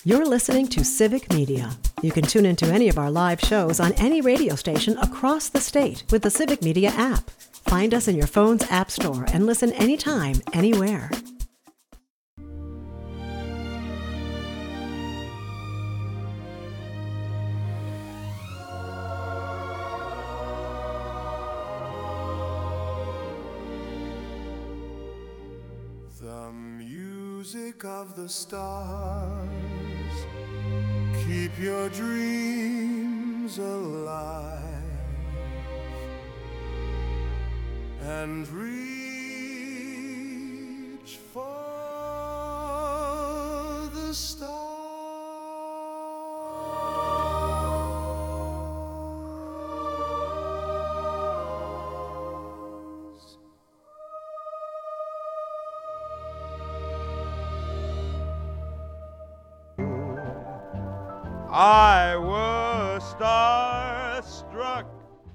You're listening to Civic Media. You can tune into any of our live shows on any radio station across the state with the Civic Media app. Find us in your phone's app store and listen anytime, anywhere. The music of the stars keep your dreams alive and reach for the stars. I was starstruck.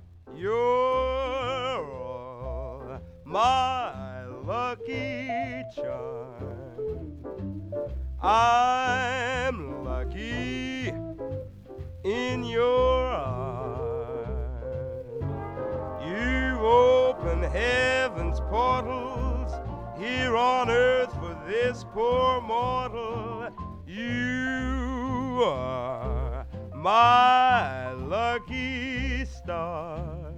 You're my lucky charm. I'm lucky in your arms. You open heaven's portals here on earth for this poor mortal. You are my lucky star.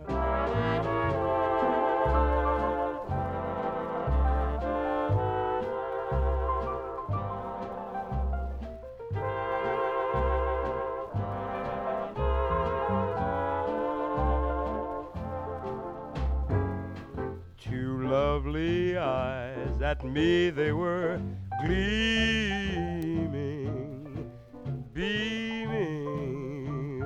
Two lovely eyes, at me they were gleaming, beaming.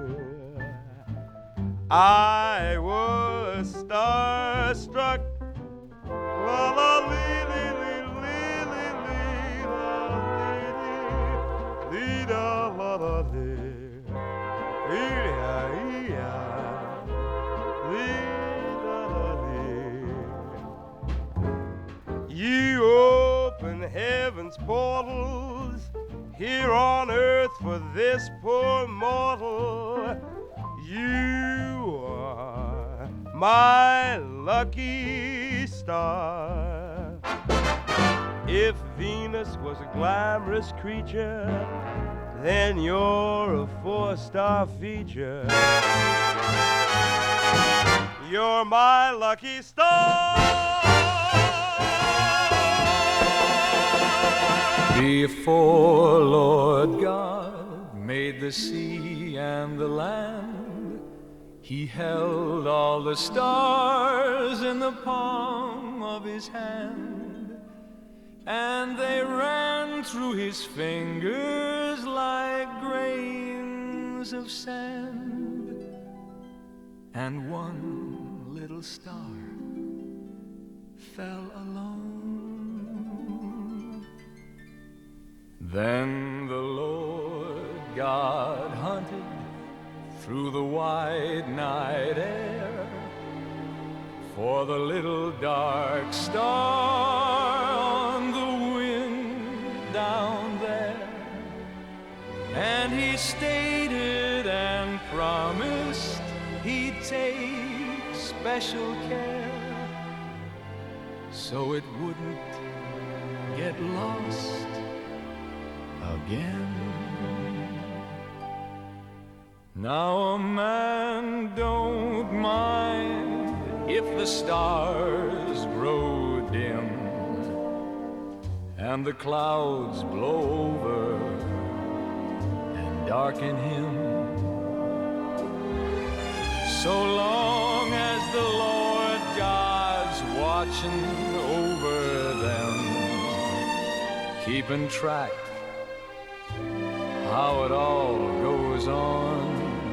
I was starstruck. La la lee lee lee lee lee lee la lee lee da la la lee lee ya lee da la lee. You open heaven's portals here on earth for this poor mortal. You are my lucky star. If Venus was a glamorous creature, then you're a four-star feature. You're my lucky star. Before Lord God made the sea and the land, He held all the stars in the palm of His hand, and they ran through His fingers like grains of sand, and one little star fell alone. Then the Lord God hunted through the wide night air for the little dark star on the wind down there, and He stated and promised He'd take special care so it wouldn't get lost again. Now a man don't mind if the stars grow dim and the clouds blow over and darken him, so long as the Lord God's watching over them, keeping track how it all goes on.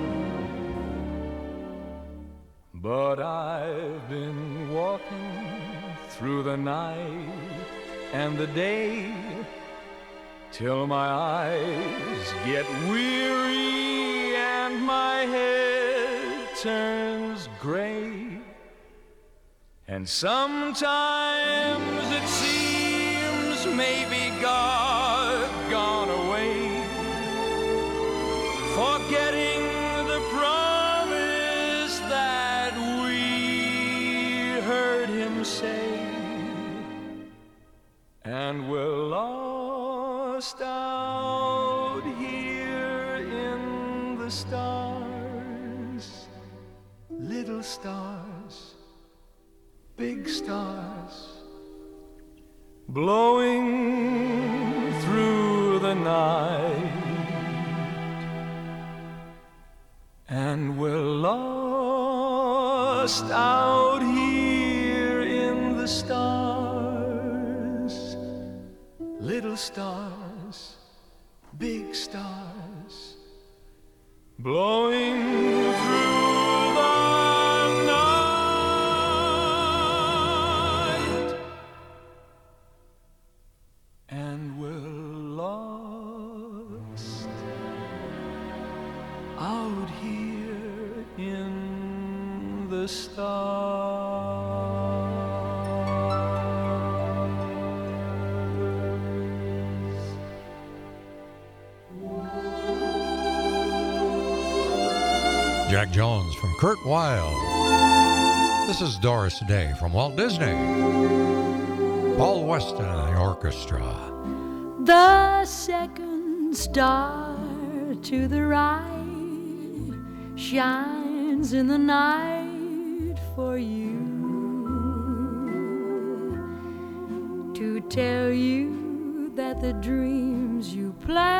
But I've been walking through the night and the day till my eyes get weary and my head turns gray, and sometimes it seems maybe God gone away forgetting the promise that we heard him say, and we're lost out here in the stars, little stars, big stars, blowing through the night. And we're lost out here in the stars, little stars, big stars, blowing through the night. And we're lost out here in the stars. Jack Jones from Kurt Weill. This is Doris Day from Walt Disney. Paul Weston and the orchestra. The second star to the right shines in the night for you, to tell you that the dreams you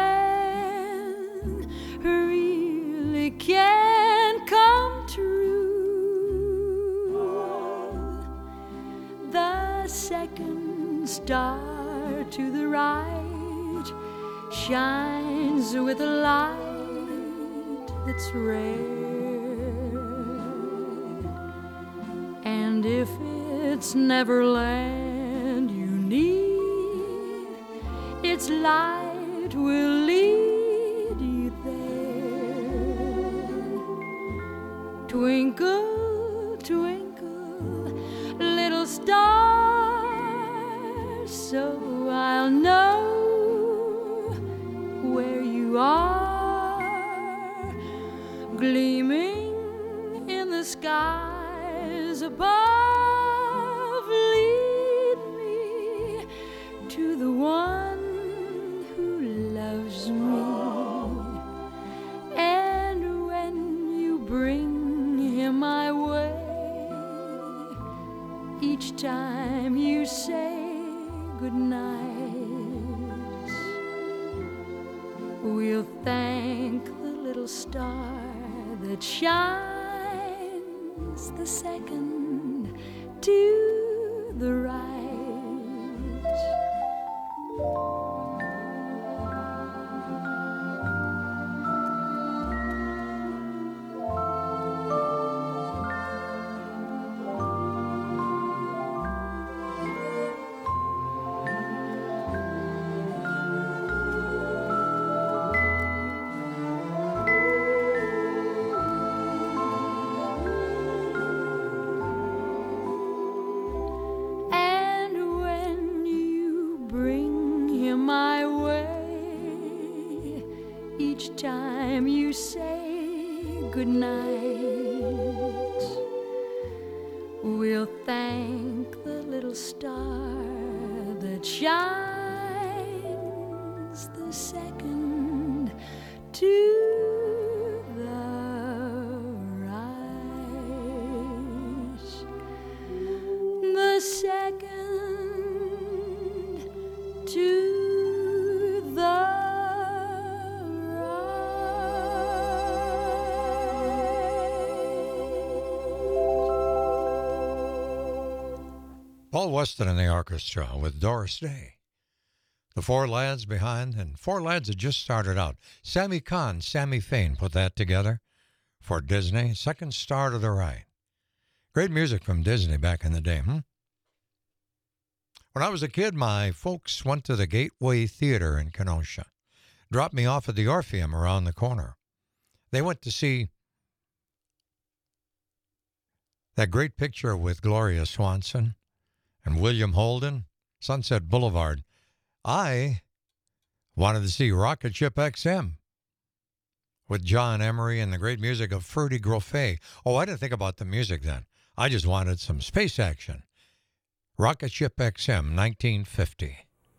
plan really can come true. The second star to the right shines with a light that's rare, and if it's Neverland you need, its light will lead you there. Twinkle, twinkle, little star, so I'll know where you are, gleaming in the skies above. Lead me to the one who loves me, and when you bring him my way, each time you say goodnight, we'll thank the little star that shines the second to the right. Time you say goodnight, we'll thank the little star that shines the second to the right, the second to the Paul Weston and the orchestra with Doris Day. The Four Lads behind, and Four Lads had just started out. Sammy Kahn, Sammy Fain put that together for Disney. Second star to the right. Great music from Disney back in the day, When I was a kid, my folks went to the Gateway Theater in Kenosha. Dropped me off at the Orpheum around the corner. They went to see that great picture with Gloria Swanson and William Holden, Sunset Boulevard. I wanted to see Rocket Ship XM. with John Emery and the great music of Ferdy Groffet. Oh, I didn't think about the music then. I just wanted some space action. Rocket Ship XM, 1950.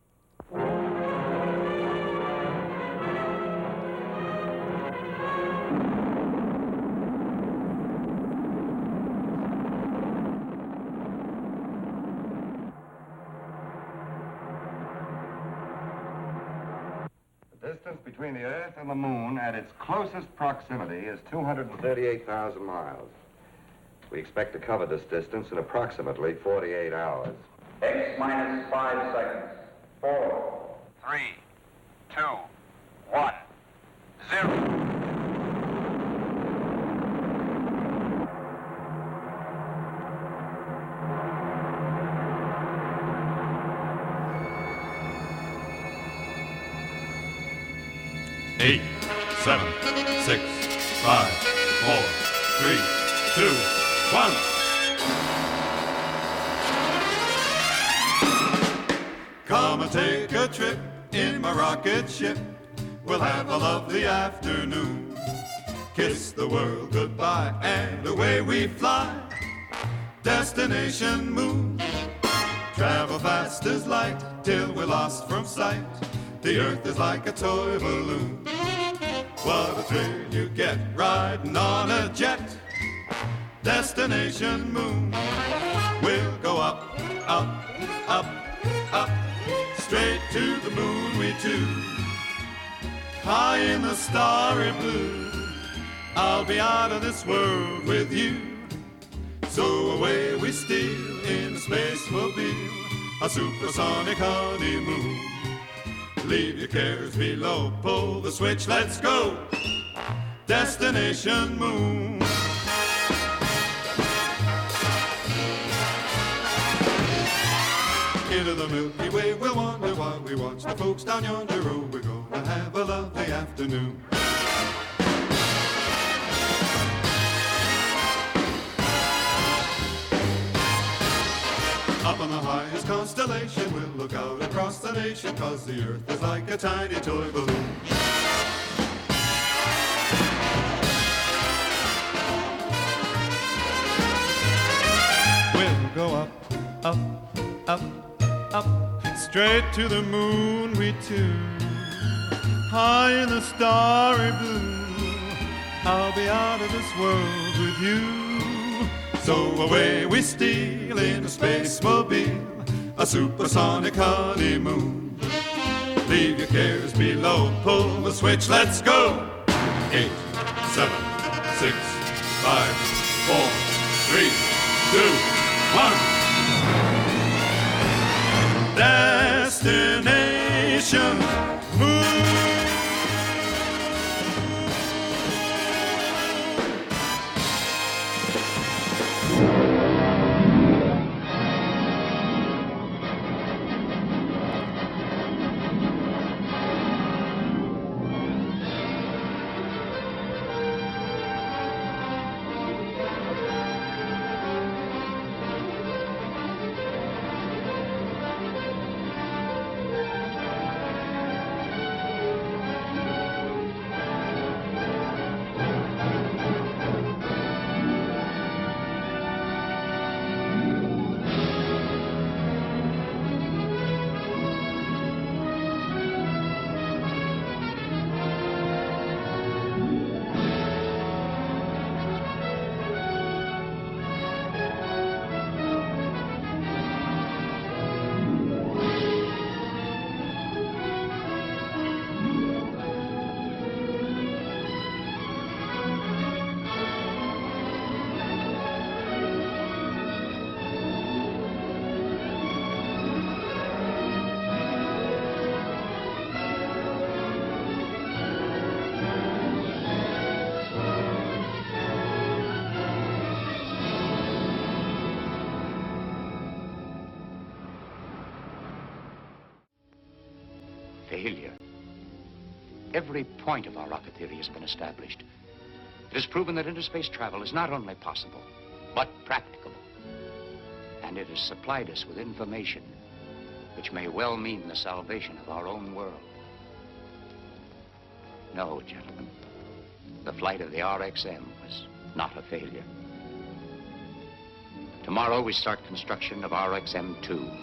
The distance between the Earth and the Moon at its closest proximity is 238,000 miles. We expect to cover this distance in approximately 48 hours. X minus 5 seconds. 4, 3, 2, 1, 0. Eight, 7, 6, 5, 4, 3, 2, 1. Come and take a trip in my rocket ship. We'll have a lovely afternoon. Kiss the world goodbye and away we fly. Destination Moon. Travel fast as light till we're lost from sight. The Earth is like a toy balloon. What a thrill you get riding on a jet. Destination Moon. We'll go up, up, up, up. Straight to the moon we two. High in the starry blue. I'll be out of this world with you. So away we steal in a spacemobile, a supersonic honeymoon. Leave your cares below, pull the switch, let's go. Destination Moon. Into the Milky Way we'll wander while we watch the folks down yonder road. We're gonna have a lovely afternoon. Up on the highest constellation, we'll look out across the nation, 'cause the Earth is like a tiny toy balloon. We'll go up, up, up, up, straight to the moon we two. High in the starry blue, I'll be out of this world with you. So away we steal in a spacemobile, a supersonic honeymoon. Leave your cares below, pull the switch, let's go. 8, 7, 6, 5, 4, 3, 2, 1. Destination Moon. Failure. Every point of our rocket theory has been established. It has proven that interspace travel is not only possible, but practicable. And it has supplied us with information which may well mean the salvation of our own world. No, gentlemen, the flight of the RXM was not a failure. Tomorrow we start construction of RXM-2.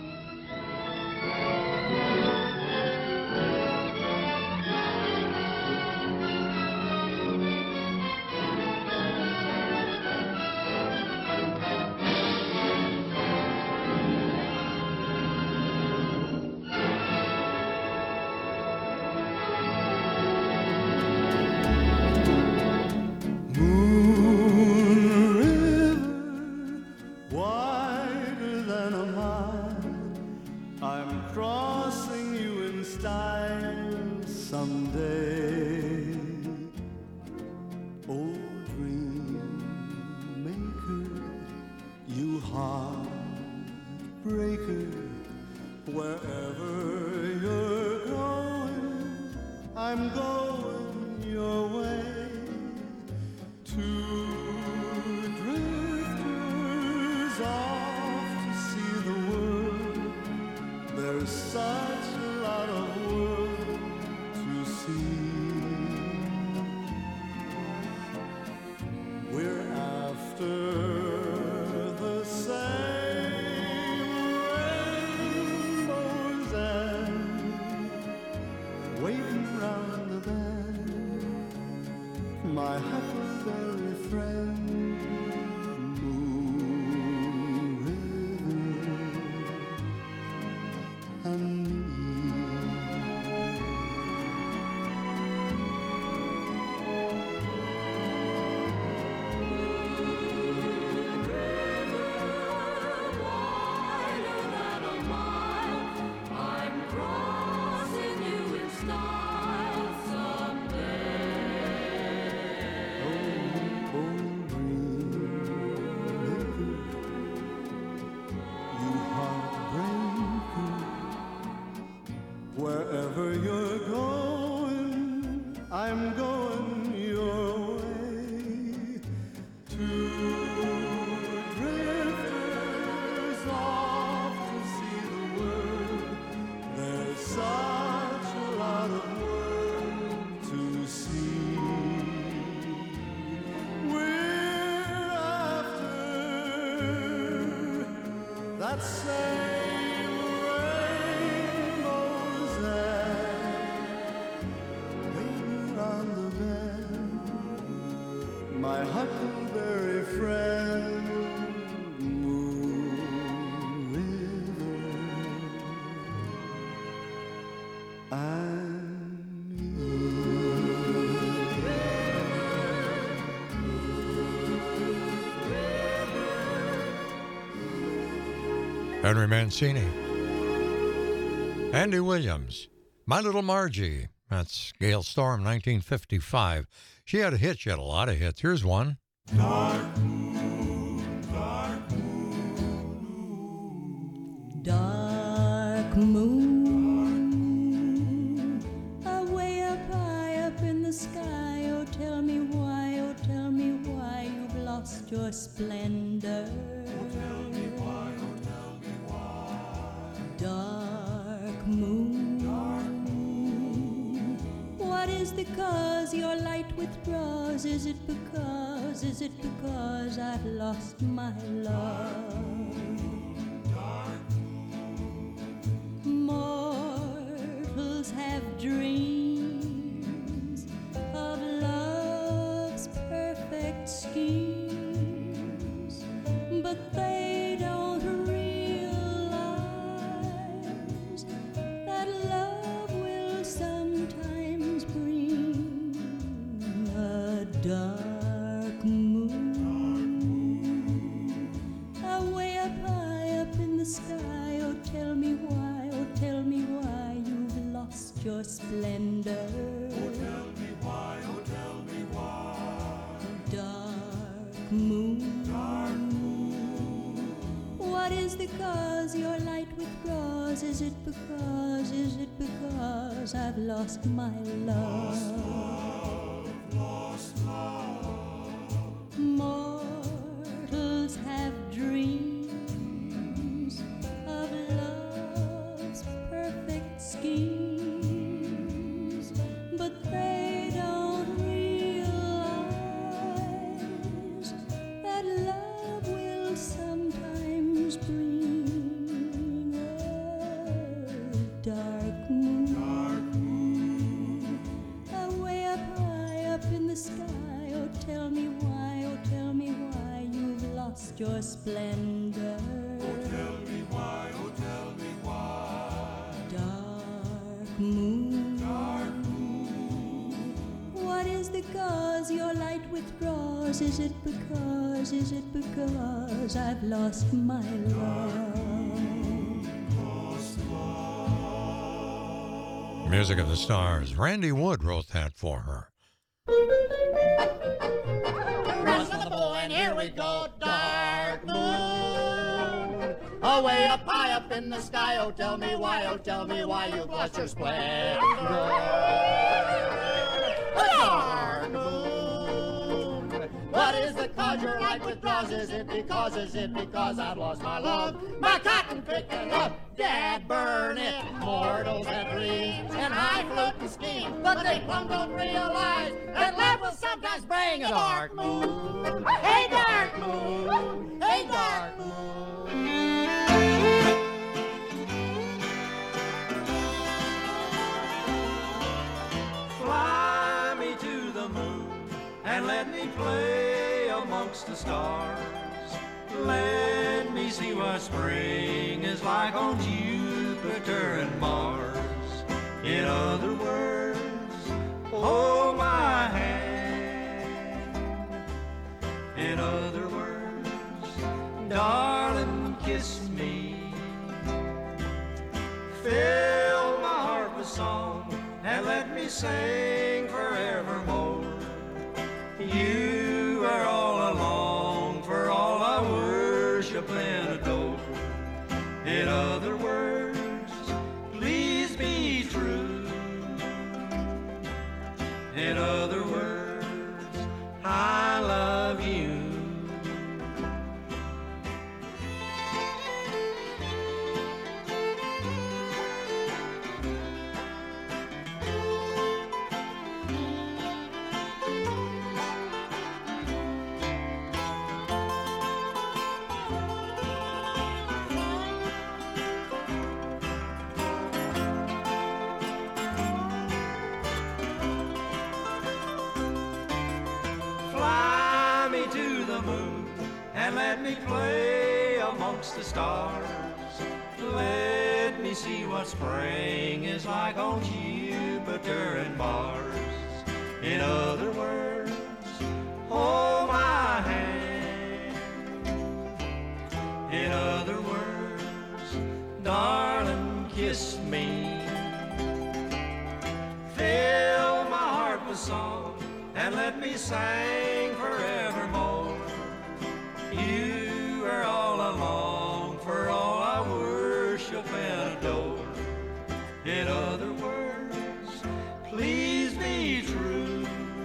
Henry Mancini. Andy Williams. My Little Margie. That's Gail Storm, 1955. She had a hit. She had a lot of hits. Here's one. Dark moon, dark moon. Dark moon. Away up high up in the sky. Oh, tell me why you've lost your splendor. Oh, tell me why, oh, tell me why. Dark moon, dark moon. What is the cause your light withdraws? Is it because I've lost my love? Dark moon. Mortals have dreams of love's perfect schemes, but they don't realize that love will sometimes bring a dark moon. Away up high up in the sky. Oh, tell me why you've lost your splendor. Oh, tell me why, oh, tell me why. Dark moon, dark moon. What is the cause your light withdraws? Is it because I've lost my love? Lost love. Mortals have dreams of love's perfect schemes, but they don't realize your splendor. Oh, tell me why, oh, tell me why. Dark moon, Dark moon. what is the cause your light withdraws? Is it because I've lost my love? Music of the Stars. Randy Wood wrote that for her. Run for the boy, and here we go. Dark moon, away up high up in the sky. Oh, tell me why you've lost your splendor. Dark moon, what is the cause your light withdraws? Is it because I've lost my love? My cotton picking up, dad burn it. Mortals that dream and high floating scheme, but they plumb don't realize that life will sometimes bring a dark moon. Hey, dark moon, hey, dark moon. Fly me to the moon and let me play amongst the stars. Let me see what spring is like on Jupiter and Mars. In other words, hold my hand. In other words, darling, kiss me. Fill my heart with song and let me sing forevermore. You are all along, for all I worship and adore. In other words, please be true. In other words, I love you. Fly me to the moon and let me play amongst the stars. Let me see what spring is like on Jupiter and Mars. In other words, hold my hand. In other words, darling, kiss me. Fill my heart with song and let me sing forevermore. You are all along, for all I worship and adore. In other words, please be true.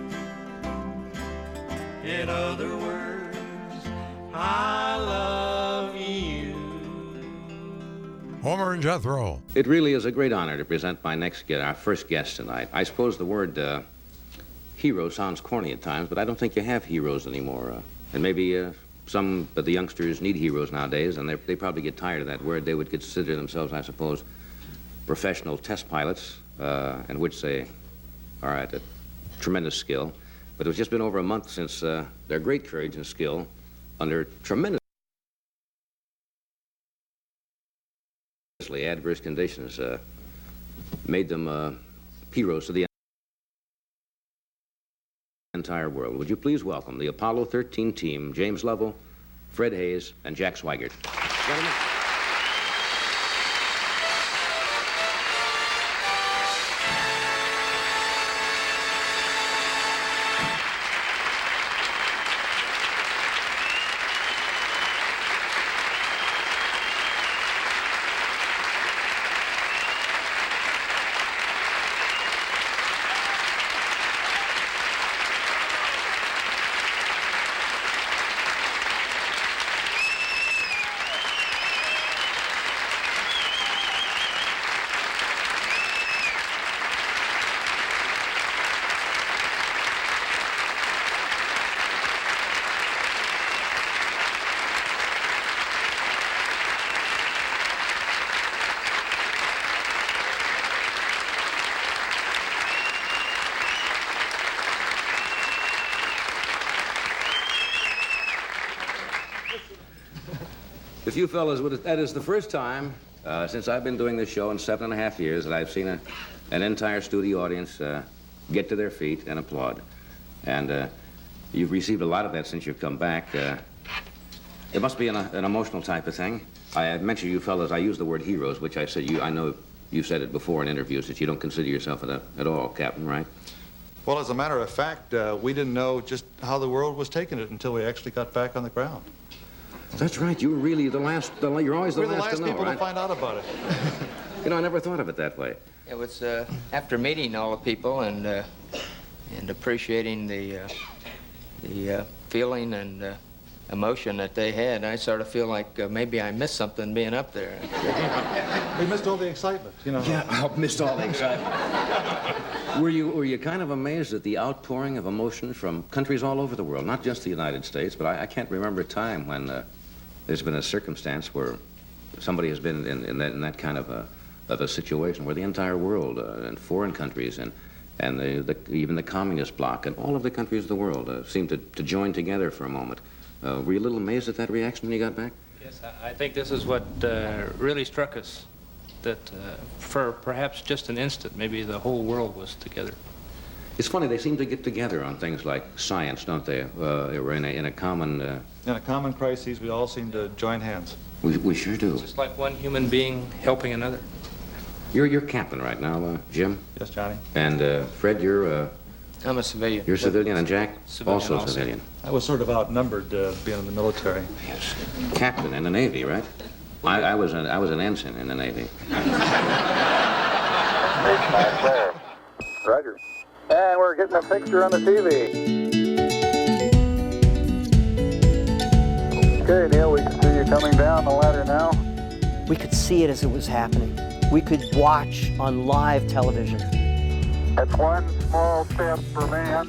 In other words, I love you. Homer and Jethro. It really is a great honor to present my next guest, our first guest tonight. I suppose the word hero sounds corny at times, but I don't think you have heroes anymore. And maybe some of the youngsters need heroes nowadays, and they probably get tired of that word. They would consider themselves, I suppose, professional test pilots, in which they are at a tremendous skill. But it's just been over a month since their great courage and skill under tremendously adverse conditions made them heroes to the entire world. Would you please welcome the Apollo 13 team, James Lovell, Fred Hayes, and Jack Swigert. Gentlemen. If you fellas would, that is the first time since I've been doing this show in 7.5 years that I've seen an entire studio audience get to their feet and applaud. And you've received a lot of that since you've come back. It must be an emotional type of thing. I mentioned you fellas, I used the word heroes, which I said I know you've said it before in interviews that you don't consider yourself at all, Captain, right? Well, as a matter of fact, we didn't know just how the world was taking it until we actually got back on the ground. That's right. You were really you're always the last to know, right? We're the last people to find out about it. You know, I never thought of it that way. It was after meeting all the people and appreciating the feeling and emotion that they had, I sort of feel like maybe I missed something being up there. We missed all the excitement, you know. Yeah, I missed all the excitement. Were you kind of amazed at the outpouring of emotion from countries all over the world, not just the United States, but I can't remember a time when there's been a circumstance where somebody has been in that kind of a situation where the entire world and foreign countries and even the communist bloc and all of the countries of the world seemed to join together for a moment. Were you a little amazed at that reaction when you got back? Yes, I think this is what really struck us, that for perhaps just an instant, maybe the whole world was together. It's funny, they seem to get together on things like science, don't they? We're in a common... In a common crisis, we all seem to join hands. We sure do. It's just like one human being helping another. You're captain right now, Jim? Yes, Johnny. And Fred, you're... I'm a civilian. You're a civilian, and Jack? Civilian also. Civilian. I was sort of outnumbered being in the military. Yes. Captain in the Navy, right? I was an ensign in the Navy. Roger. And we're getting a picture on the TV. Okay, Neil, we can see you coming down the ladder now. We could see it as it was happening. We could watch on live television. That's one small step for man,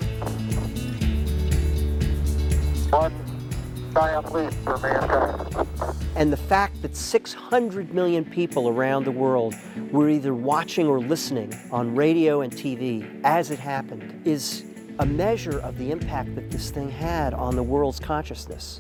one giant leap for mankind. And the fact that 600 million people around the world were either watching or listening on radio and TV as it happened is a measure of the impact that this thing had on the world's consciousness.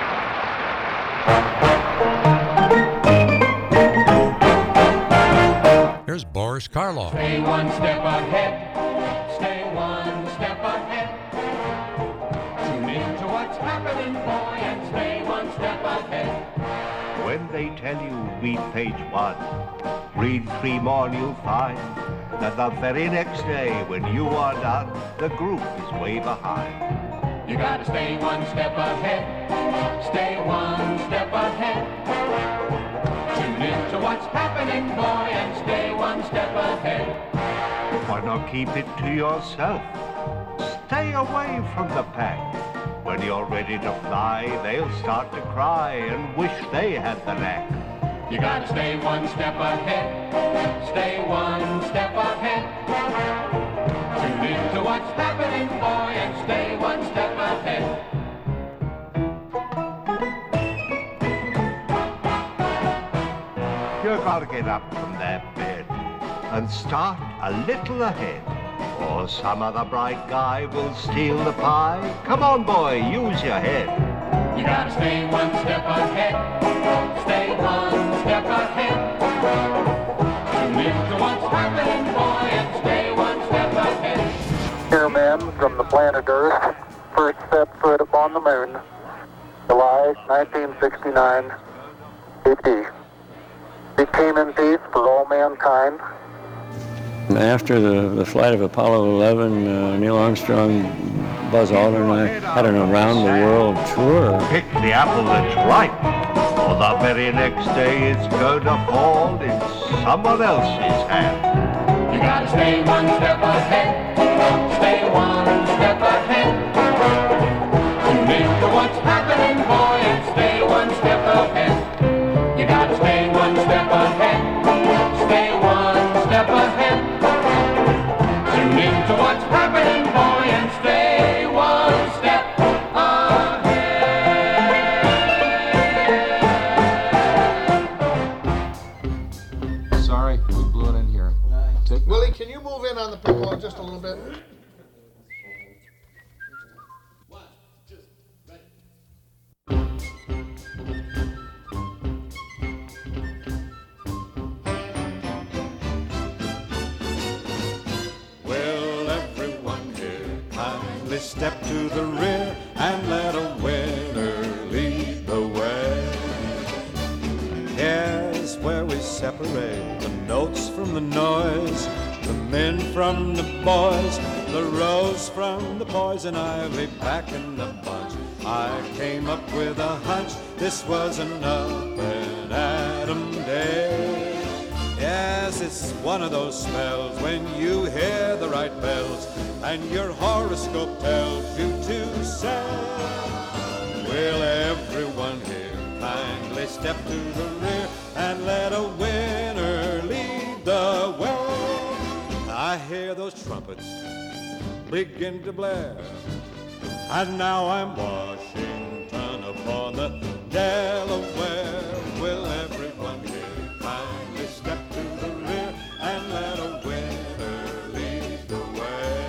Here's Boris Karloff. Stay one step ahead. Stay one step ahead. Tune into what's happening, boy, and stay one step ahead. When they tell you read page 1, read 3 more and you'll find that the very next day when you are done, the group is way behind. You gotta stay one step ahead. Stay one step ahead. Tune into what's happening, boy, and stay one step ahead. Why not keep it to yourself? Stay away from the pack. When you're ready to fly, they'll start to cry and wish they had the knack. You gotta stay one step ahead. Stay one step ahead. Tune into what's happening, boy, and stay one step ahead. You've got to get up from that bed and start a little ahead, or some other bright guy will steal the pie. Come on, boy, use your head. You gotta stay one step ahead. Stay one step ahead. Tune into what's happening, boy, and stay one step ahead. Here, men from the planet Earth, first step foot upon the moon, July 1969, AD. It came in peace for all mankind. After the flight of Apollo 11, Neil Armstrong, Buzz Aldrin, and I had an around-the-world tour. Pick the apple that's ripe, or the very next day it's going to fall in someone else's hand. You gotta stay one step ahead. Stay one step ahead. Tune into what's happening, boy, and stay one step ahead. You gotta stay one step ahead. Stay one step ahead. Tune into what's happening, boy, and stay one step ahead. Sorry, we blew it in here. Willie, can you move in on the piccolo just a little bit? kindly step to the rear and let a winner lead the way. Here's where we separate the notes from the noise, the men from the boys, the rose from the poison ivy back in the bunch. I came up with a hunch, this was an up and Adam day. Yes, it's one of those spells when you hear the right bells and your horoscope tells you to say, will everyone here kindly step to the rear and let a winner lead the way. I hear those trumpets begin to blare, and now I'm Washington upon the Delaware. Will everyone here kindly step to the rear and let a winner lead the way.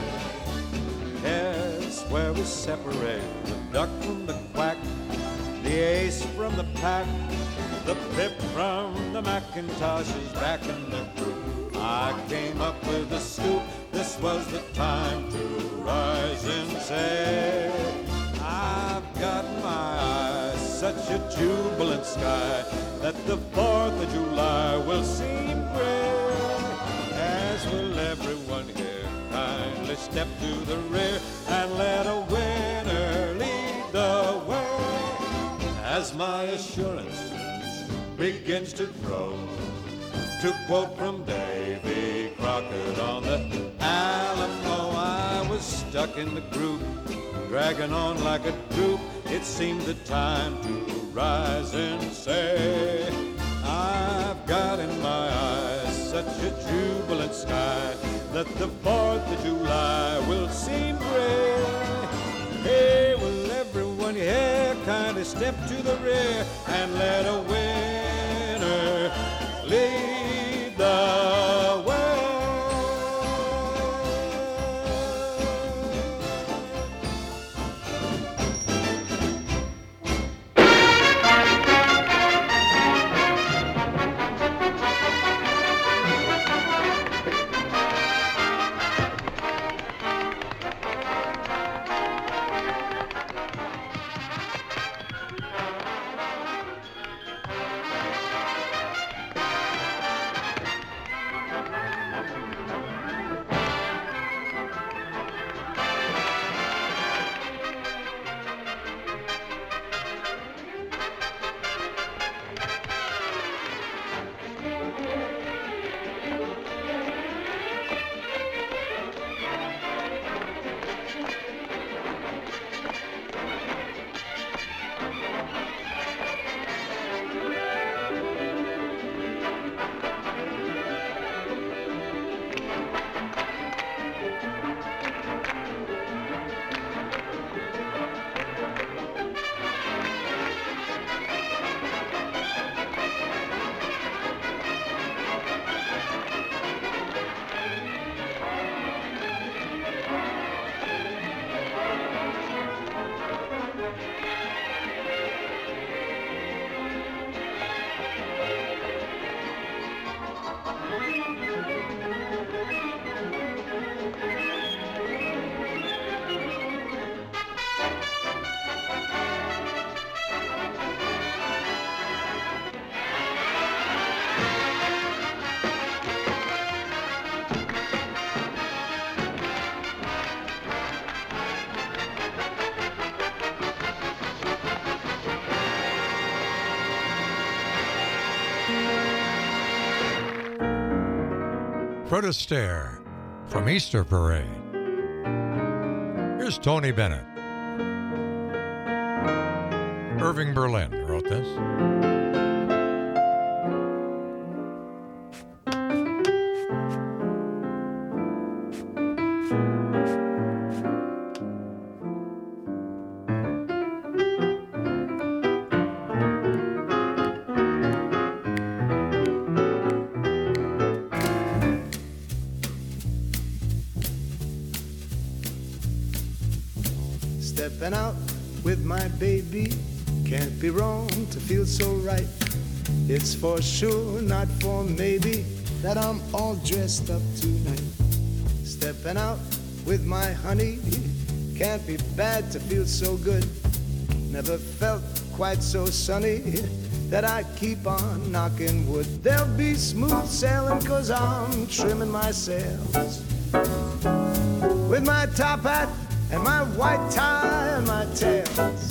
Here's where we separate the duck from the quack, the ace from the pack, the pip from the Macintoshes back in the group. I came up with a scoop, this was the time to rise and say, I've got in my eyes such a jubilant sky that the 4th of July will seem gray. As will everyone here kindly step to the rear and let a winner lead the way. As my assurance begins to grow, to quote from Davy Crockett on the Alamo, I was stuck in the group, dragging on like a droop. It seemed the time to rise and say, I've got in my eyes such a jubilant sky that the 4th of July will seem gray. Hey, will everyone here kindly step to the rear and let a winner lead the way. Fred Astaire from Easter Parade. Here's Tony Bennett. Irving Berlin wrote this. Stepping out with my baby, can't be wrong to feel so right. It's for sure, not for maybe, that I'm all dressed up tonight. Stepping out with my honey, Can't be bad to feel so good. Never felt quite so sunny that I keep on knocking wood. There'll be smooth sailing 'cause I'm trimming my sails with my top hat and my white tie and my tails.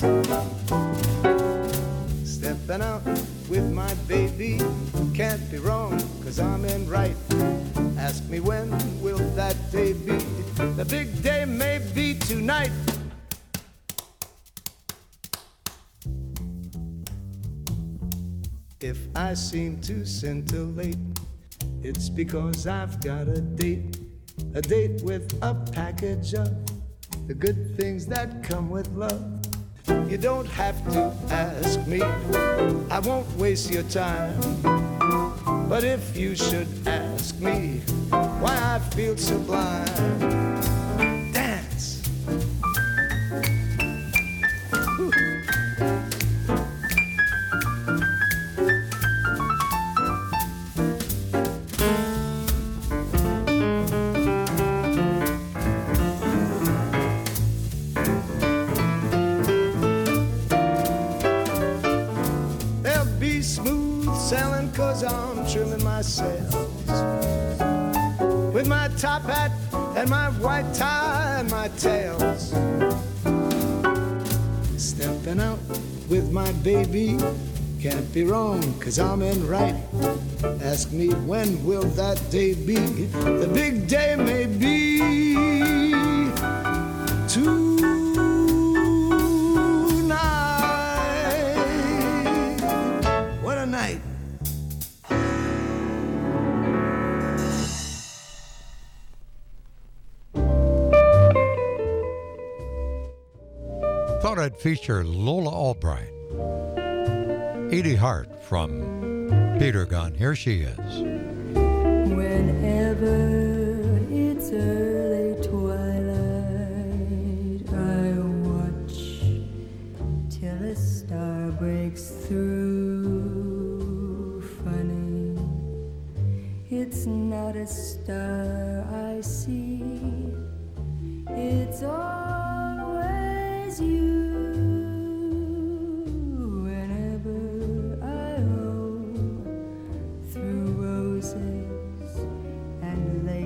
Stepping out with my baby, can't be wrong 'cause I'm in right. Ask me when will that day be? The big day may be tonight. If I seem to scintillate, it's because I've got a date with a package of the good things that come with love. You don't have to ask me, I won't waste your time. But if you should ask me why I feel sublime, dance. Whew. Sailing 'cause I'm trimming my sails with my top hat and my white tie and my tails. Stepping out with my baby, can't be wrong 'cause I'm in right. Ask me when will that day be? The big day may be tonight. What a night. Thought I'd feature Lola Albright. Edie Hart from Peter Gunn. Here she is. Whenever it's early twilight, I watch till a star breaks through. Funny, it's not a star I see, it's always you. Whenever I roll through roses and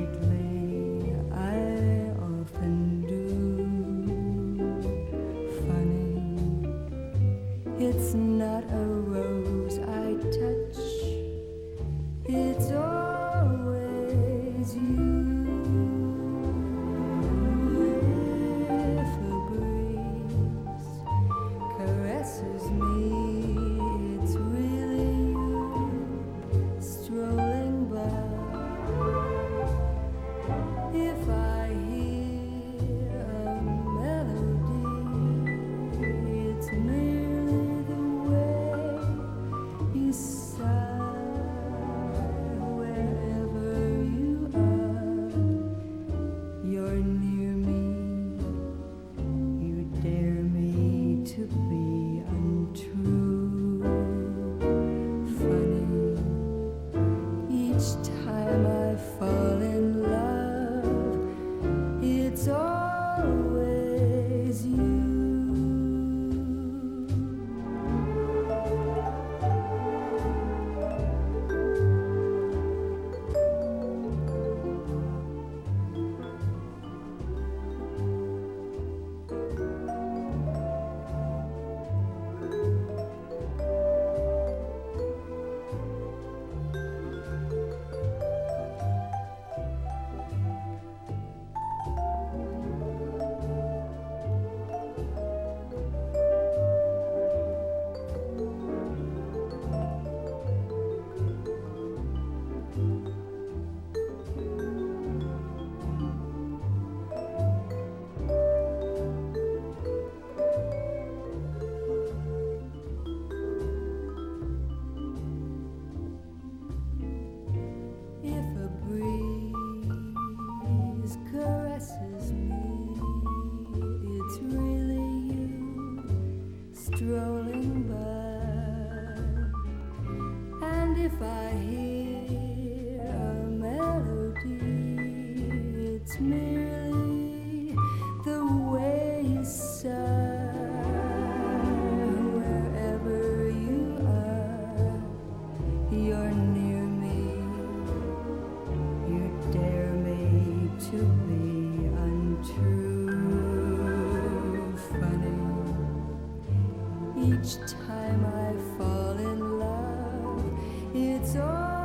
each time I fall in love, it's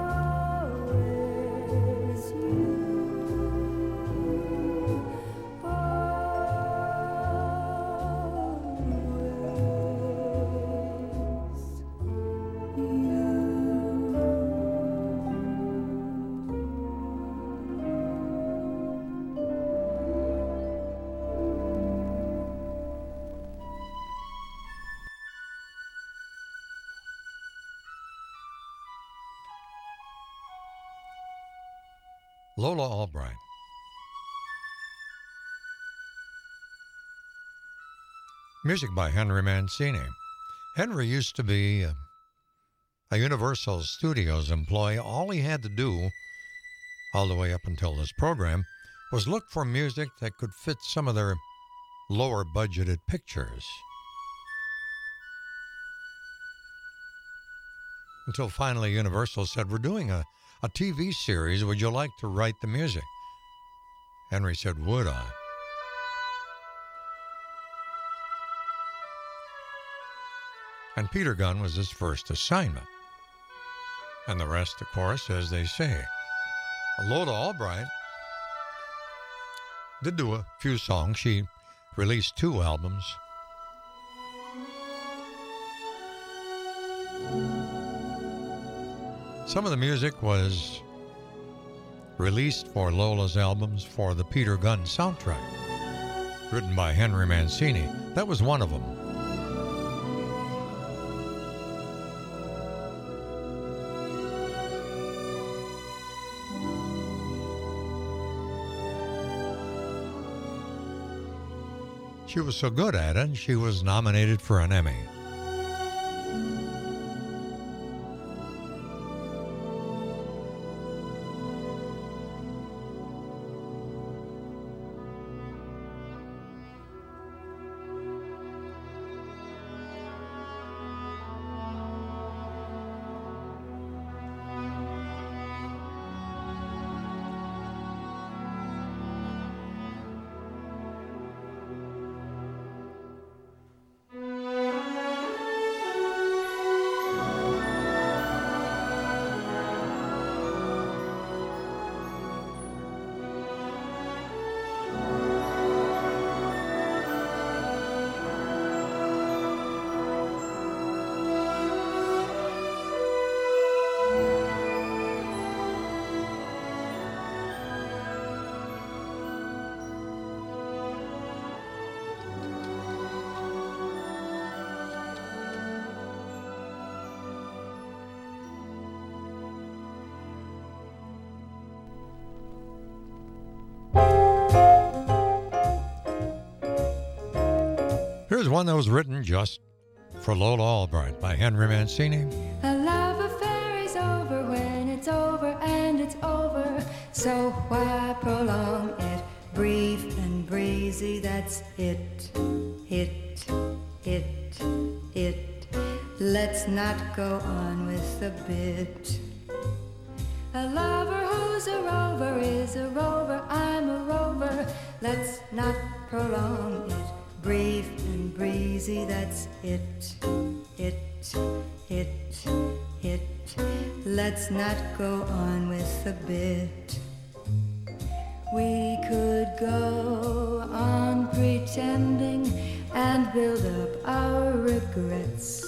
always you. Lola Albright. Music by Henry Mancini. Henry used to be a Universal Studios employee. All he had to do, all the way up until this program, was look for music that could fit some of their lower budgeted pictures. Until finally Universal said, "We're doing a TV series. Would you like to write the music?" Henry said, "Would I?" And Peter Gunn was his first assignment. And the rest, of course, as they say. Lola Albright did do a few songs. She released 2 albums. Some of the music was released for Lola's albums for the Peter Gunn soundtrack, written by Henry Mancini. That was one of them. She was so good at it, she was nominated for an Emmy. Here's one that was written just for Lola Albright by Henry Mancini. A love affair is over when it's over and it's over. So why prolong it? Brief and breezy, that's it. Let's not go on with the bit. A lover who's a rover is a rover, I'm a rover. Let's not prolong it. Brief and breezy, that's it. Let's not go on with the bit. We could go on pretending and build up our regrets.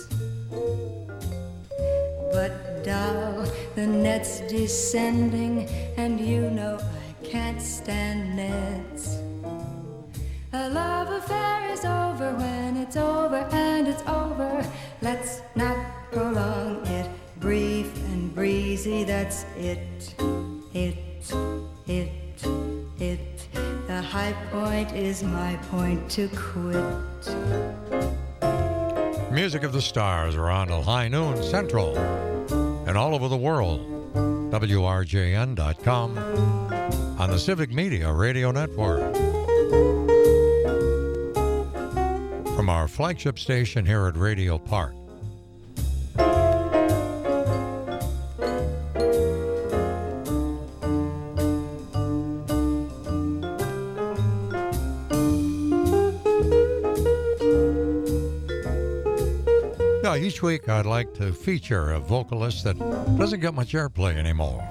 But doll, the net's descending, and you know I can't stand nets. A love affair is over when it's over and it's over. Let's not prolong it. Brief and breezy, that's it. The high point is my point to quit. Music of the Stars around till high noon Central and all over the world. WRJN.com on the Civic Media Radio Network. From our flagship station here at Radio Park. Now, each week I'd like to feature a vocalist that doesn't get much airplay anymore.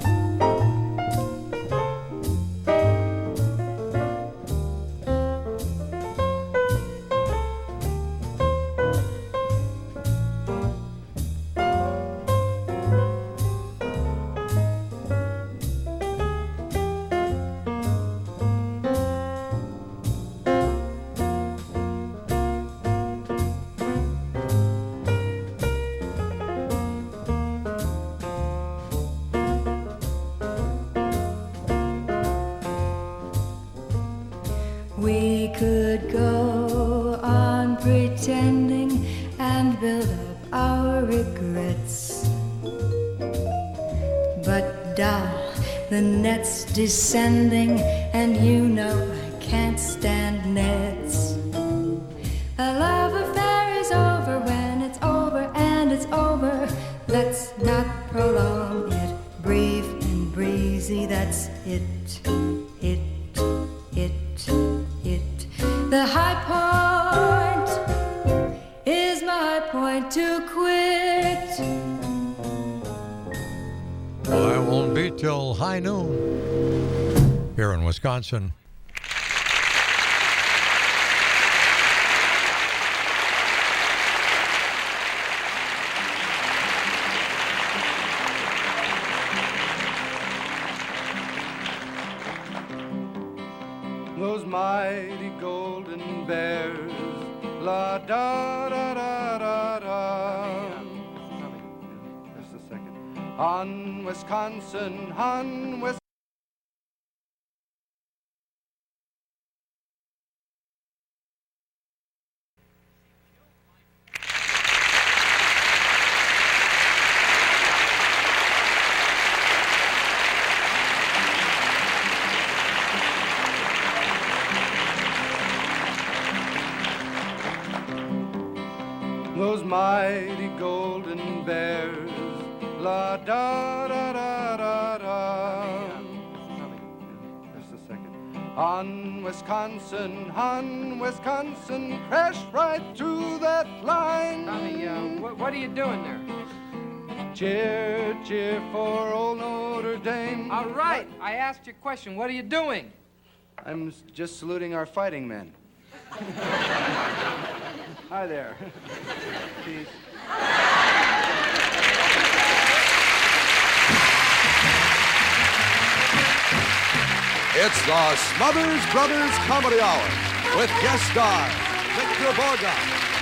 We could go on pretending and build up our regrets. But doll, the net's descending, and you know I can't stand nets. A love affair is over when it's over, and it's over. Let's not prolong it. Brief and breezy, that's it. The high point is my point to quit. Well, that won't be till high noon here in Wisconsin. Those mighty golden bears, la da da da da da. Just a second. On Wisconsin, on Wisconsin. Those mighty golden bears, la da da da da da. Just a second. On Wisconsin, crashed right through that line. Tommy, what are you doing there? Cheer, cheer for old Notre Dame. All right, I asked you a question. What are you doing? I'm just saluting our fighting men. Hi there. Peace. It's the Smothers Brothers Comedy Hour with guest stars Victor Borga,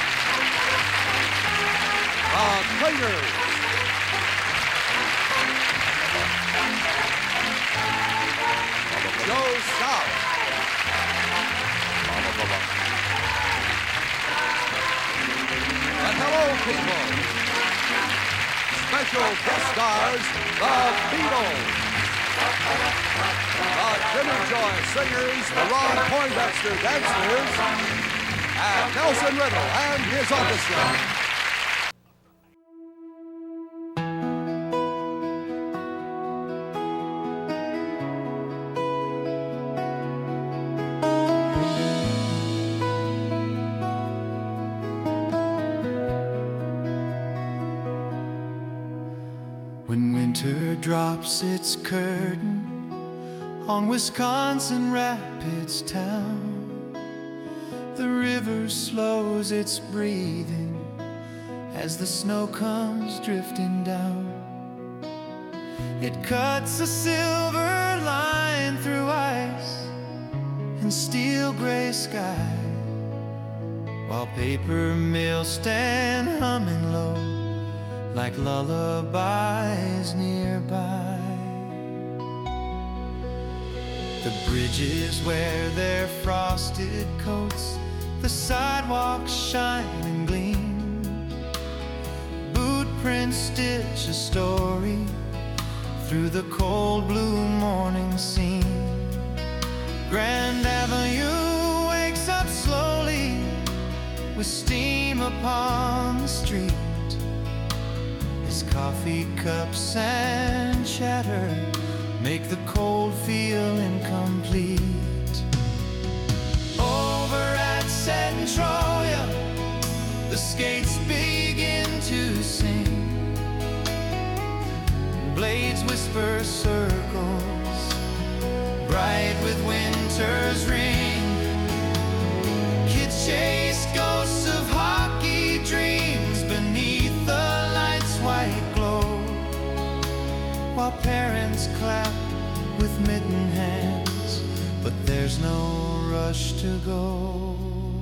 the Craters, Joe South, the Hello People, special guest stars, the Beatles, the Jimmy Joy Singers, the Ron Poindexter Dancers, and Nelson Riddle and his orchestra. When winter drops its curtain on Wisconsin Rapids town, the river slows its breathing as the snow comes drifting down. It cuts a silver line through ice and steel gray sky, while paper mills stand humming low like lullabies nearby. The bridges wear their frosted coats, the sidewalks shine and gleam. Boot prints stitch a story through the cold blue morning scene. Grand Avenue wakes up slowly with steam upon the street, as coffee cups and chatter make the cold feel incomplete. Over at Centroia, the skates begin whisper circles, bright with winter's rain. Kids chase ghosts of hockey dreams beneath the light's white glow, while parents clap with mittened hands, but there's no rush to go.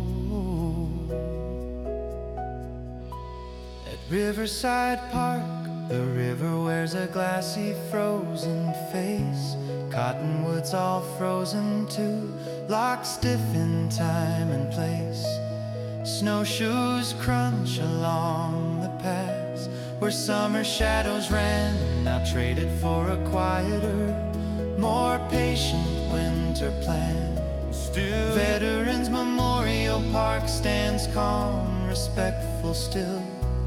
At Riverside Park, the river wears a glassy, frozen face. Cottonwoods all frozen too, locked stiff in time and place. Snowshoes crunch along the paths where summer shadows ran, now traded for a quieter, more patient winter plan. Still, Veterans Memorial Park stands calm, respectful still.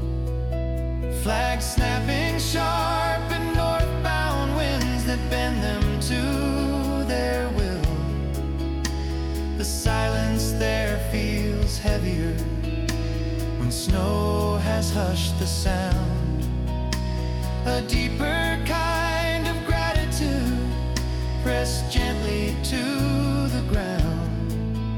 Flags snapping sharp and northbound winds that bend them to their will. The silence there feels heavier when snow has hushed the sound. A deeper kind of gratitude pressed gently to the ground.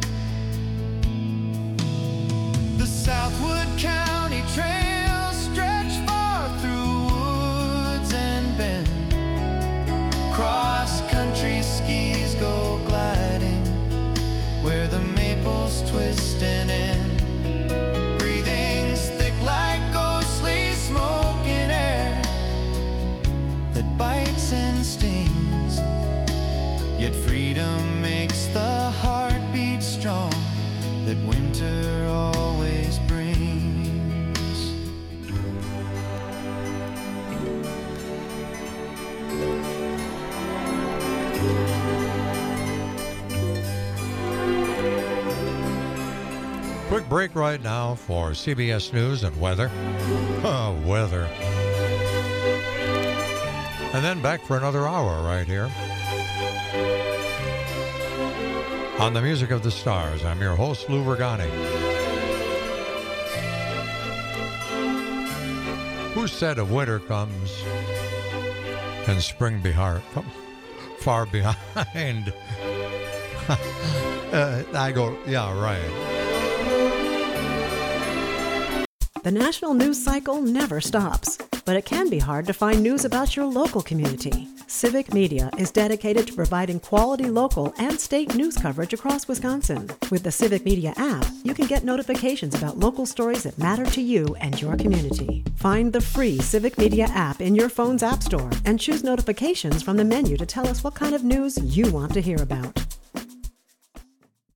The Southwood County trails stretch far through woods and bend. Cross-country skis go gliding where the maples twist and end. Breathing's thick like ghostly smoke in air that bites and stings. Yet freedom makes the heart beat strong that winter always brings. Quick break right now for CBS News and weather. Weather. And then back for another hour right here on the Music of the Stars. I'm your host, Lou Vergani. Who said a winter comes and spring far behind? I go, yeah, right. The national news cycle never stops, but it can be hard to find news about your local community. Civic Media is dedicated to providing quality local and state news coverage across Wisconsin. With the Civic Media app, you can get notifications about local stories that matter to you and your community. Find the free Civic Media app in your phone's app store and choose notifications from the menu to tell us what kind of news you want to hear about.